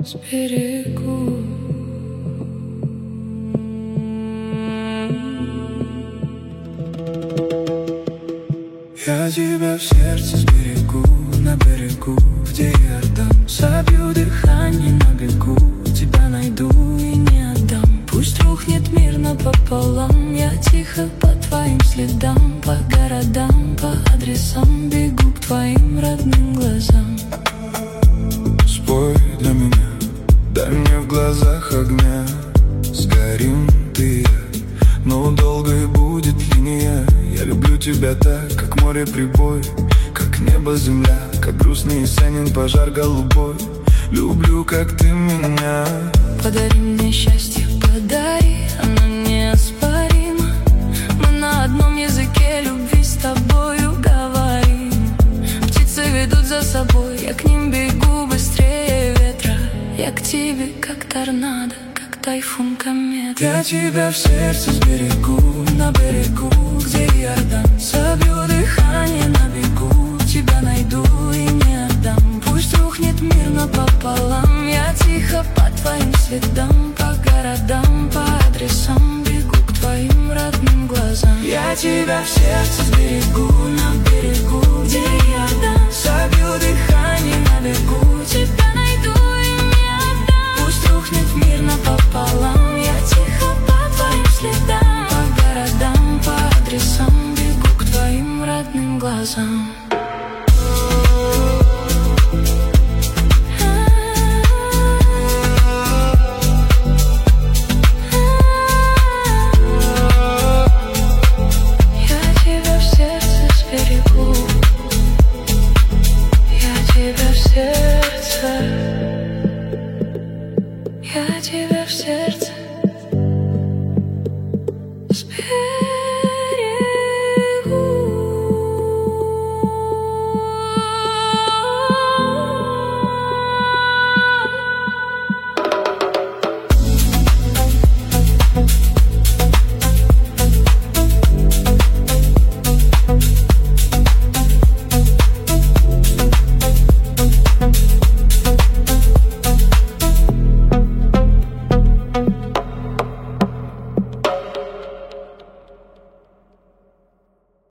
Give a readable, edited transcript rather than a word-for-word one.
сберегу. Я тебя в сердце сберегу, на берегу, где Иордан. Собью дыхание на бегу, тебя найду и не отдам. Пусть рухнет мир напополам, я тихо по твоим следам, по городам, по адресам бегу к твоим родным глазам. Спой для меня, дай мне в глазах огня. Сгорим ты и я, но долгой будет линия. Я люблю тебя так, как море прибой, как небо земля, как грустный осенний пожар голубой. Люблю, как ты меня. Подари мне счастье, подари, оно неоспоримо. Мы на одном языке любви с тобою говорим. Птицы ведут за собой, я к ним бегу быстрее ветра. Я к тебе, как торнадо, как тайфун комета. Я тебя в сердце сберегу, на берегу, где Иордан. Собью дыхание на бегу, тебя найду и не отдам. Пусть рухнет мир напополам, я тихо по твоим следам.